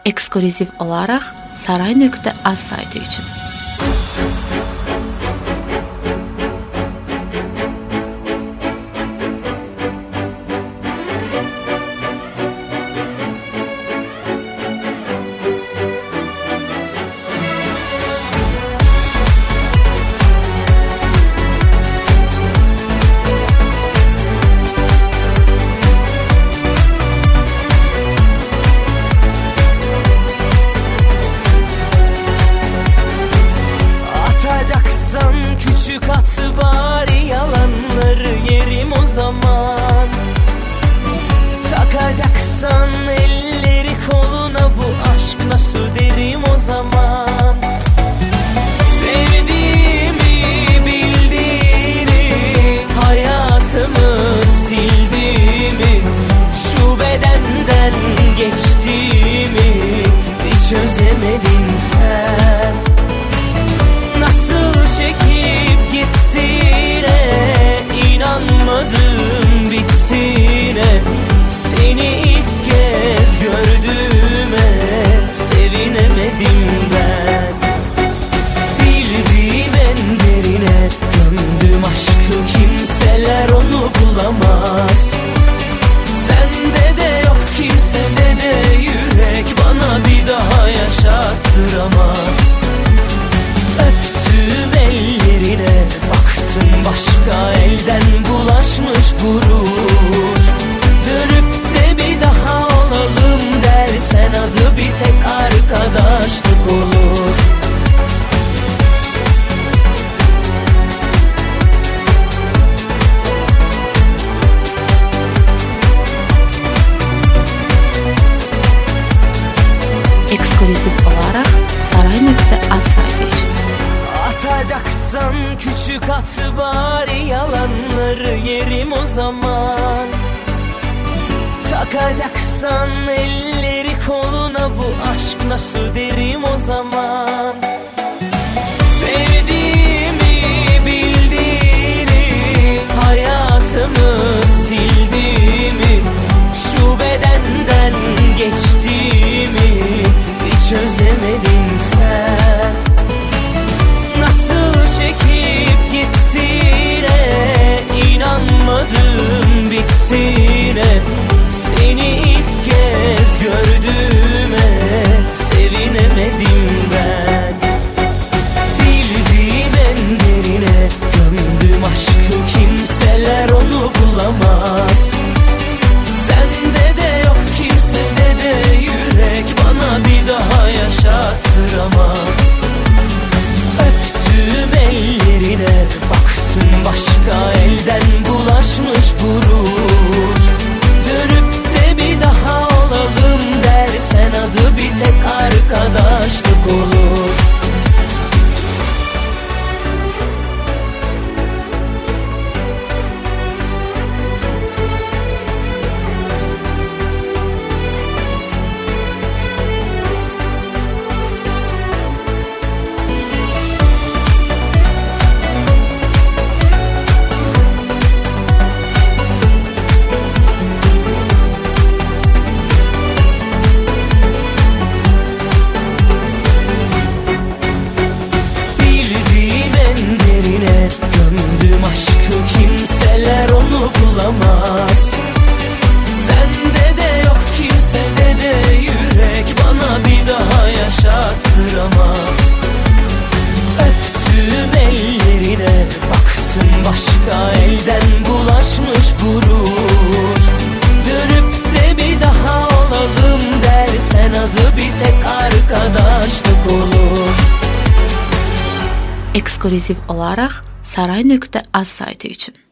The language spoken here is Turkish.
Eksklüziv olaraq saray.az saytı üçün. Küçük at bari yalanları yerim o zaman. Takacaksan elleri koluna bu aşk nasıl derim o zaman. Sevdiğimi bildiğini, hayatımı sildiğimi, şu bedenden geçtiğimi bir çözemedin sen. Nasıl çekip gittiğine inanmadım bittiğine. Seni ilk kez gördüğüme sevinemedim ben. Bildiğim en derine gömdüm aşkı, kimseler onu bulamaz. Sende de yok kimsede de yürek, bana bir daha yaşattıramaz. Öptüm ellerine, baktım başka elden bulaşmış gurur. Dönüp de bir daha olalım dersen adı bir tek arkadaşlık olur. Eksklüziv olaraq saray.az saytı üçün. Atacaksan küçük at bari yalanları yerim o zaman. Takacaksan elleri koluna bu aşk nasıl derim o zaman. Sevdiğimi bildiğini, hayatımı sildiğimi, şu bedenden geçtiğimi bir çözemedin sen. Nasıl çekip gittiğine inanmadım bittiğine. Seni ilk kez gördüğüme sevinemedim ben. Bildiğim en derine gömdüm aşkı, kimseler onu bulamaz. Sende de yok kimsede de yürek, bana bir daha yaşattıramaz. Öptüm ellerine, baktım başka elden bulaşmış gurur. Dönüp de bir daha olalım dersen adı bir tek arkadaşlık olur. Gömdüm aşkı, kimseler onu bulamaz. Sende de yok kimsede de yürek, bana bir daha yaşattıramaz. Öptüm ellerine, baktım başka elden bulaşmış gurur. Dönüp de bir daha olalım dersen adı bir tek arkadaşlık olur. Eksklüziv olaraq saray.az saytı üçün.